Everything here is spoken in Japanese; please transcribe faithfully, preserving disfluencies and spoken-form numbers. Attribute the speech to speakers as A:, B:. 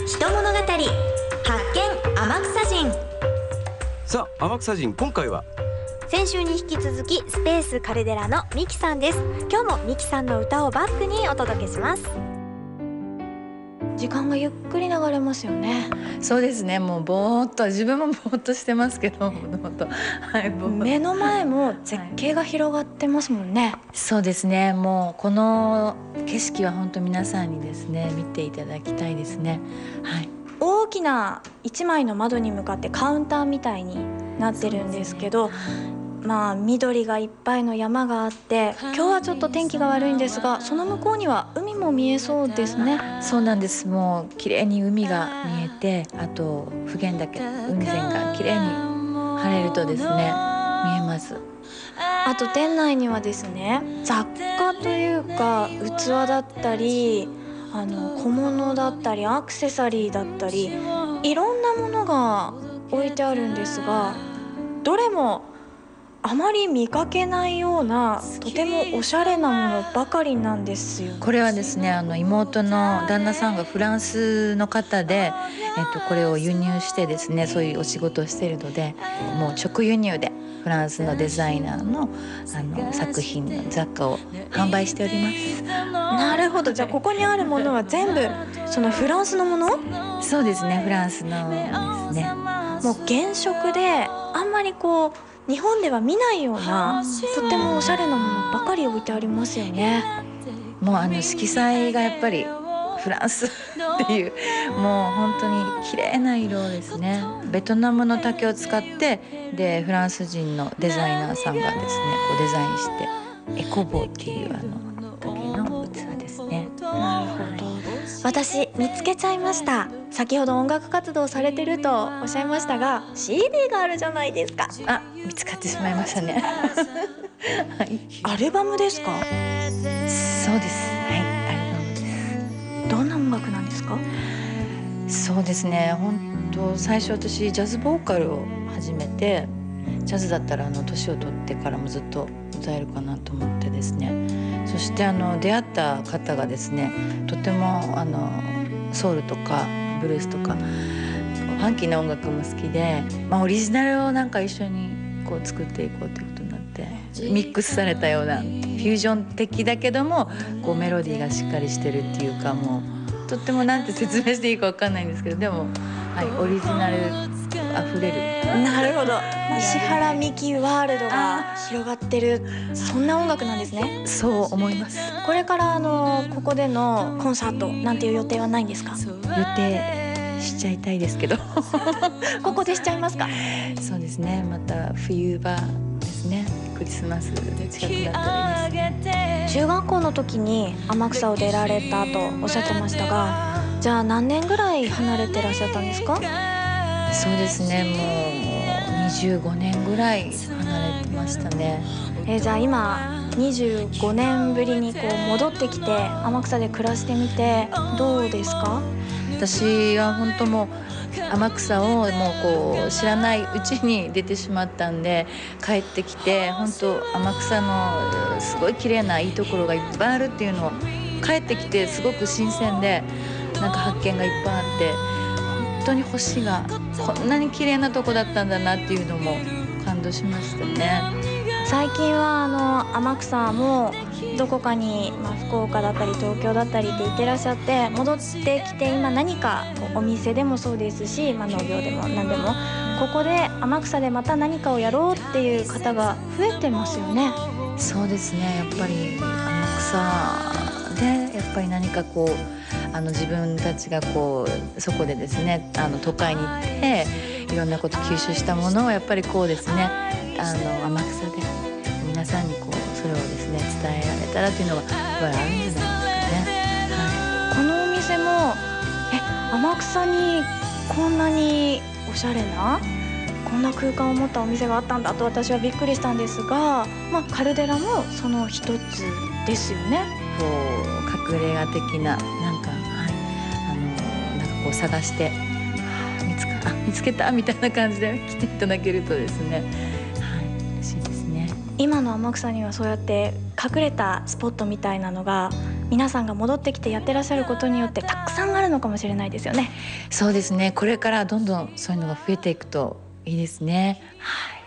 A: 人物語発見天草人。
B: さあ天草人、今回は
C: 先週に引き続きスペースカルデラのミキさんです。今日もミキさんの歌をバックにお届けします。時間がゆっくり流れますよね。
D: そうですね、もうぼーっと、自分もぼーっとしてますけど、もともと、はい、ぼーっと
C: 目の前も絶景が広がってますもんね、はい、
D: そうですね、もうこの景色は本当皆さんにですね見ていただきたいですね、はい、
C: 大きな一枚の窓に向かってカウンターみたいになってるんですけど、まあ緑がいっぱいの山があって、今日はちょっと天気が悪いんですが、その向こうには海も見えそうですね。
D: そうなんです。もう綺麗に海が見えて、あと普賢岳雲仙が綺麗に晴れるとですね見えます。
C: あと店内にはですね、雑貨というか器だったり、あの小物だったりアクセサリーだったり、いろんなものが置いてあるんですが、どれもあまり見かけないようなとてもおしゃれなものばかりなんですよ。
D: これはですね、あの妹の旦那さんがフランスの方で、えっと、これを輸入してですね、そういうお仕事をしているので、もう直輸入でフランスのデザイナーの、あの作品の雑貨を販売しております。
C: なるほど。じゃあここにあるものは全部そのフランスのもの？
D: そうですね、フランスのですね。
C: もう原色であんまりこう日本では見ないようなとてもおしゃれなものばかり置いてありますよね。
D: もうあの色彩がやっぱりフランスっていう、もう本当に綺麗な色ですね。ベトナムの竹を使って、でフランス人のデザイナーさんがですねこうデザインして、エコボーっていうあの竹の器ですね。
C: なるほど。私見つけちゃいました。先ほど音楽活動されてるとおっしゃいましたが、 シーディー があるじゃないですか。
D: あ、見つかってしまいましたねはい、
C: アルバムですか？
D: そうです、はい、アルバムです。
C: どんな音楽なんですか？
D: そうですね、本当最初私ジャズボーカルを始めて、ジャズだったらあの年を取ってからもずっと歌えるかなと思ってですね、そしてあの出会った方がですね、とてもあのソウルとかブルースとかファンキーな音楽も好きで、まあ、オリジナルをなんか一緒にこう作っていこうということになって、ミックスされたようなフュージョン的だけどもこうメロディーがしっかりしてるっていうか、もうとってもなんて説明していいか分かんないんですけど、でも、はい、オリジナルあふれる。
C: なるほど。石原美希ワールドが広がってる、そんな音楽なんですね。
D: そう思います。
C: これからあのここでのコンサートなんていう予定はないんですか？
D: 予定しちゃいたいですけど
C: ここでしちゃいますか？
D: そうですね、また冬場ですね、クリスマスで近くなったらいいですね。
C: 中学校の時に天草を出られたとおっしゃってましたが、じゃあ何年ぐらい離れてらっしゃったんですか？
D: そうですね、もうにじゅうごねんぐらい離れてましたね。
C: えー、じゃあ今にじゅうごねんぶりにこう戻ってきて天草で暮らしてみてどうですか？
D: 私は本当もう天草をもうこう知らないうちに出てしまったんで、帰ってきて本当天草のすごい綺麗ないいところがいっぱいあるっていうのを帰ってきてすごく新鮮で、なんか発見がいっぱいあって、本当に星がこんなに綺麗なとこだったんだなっていうのも感動しましたね。
C: 最近はあの天草もどこかに、まあ、福岡だったり東京だったりって行ってらっしゃって、戻ってきて今何かお店でもそうですし、まあ、農業でも何でもここで天草でまた何かをやろうっていう方が増えてますよね。
D: そうですね、やっぱり天草でやっぱり何かこうあの自分たちがこうそこでですね、あの都会に行っていろんなこと吸収したものをやっぱりこうですね、あの天草で皆さんにこうそれをですね伝えられたらというのがやっぱりあるんじゃないですかね、
C: はい、このお店もえ天草にこんなにおしゃれなこんな空間を持ったお店があったんだと私はびっくりしたんですが、まあ、カルデラもその一つですよね。
D: こう隠れ家的ななんか、はい、あのなんかこう探して見つかあ見つけたみたいな感じで来ていただけるとですね、はい、嬉しいですね。
C: 今の天草にはそうやって隠れたスポットみたいなのが皆さんが戻ってきてやってらっしゃることによってたくさんあるのかもしれないですよね。
D: そうですね、これからどんどんそういうのが増えていくといいですね。
C: はい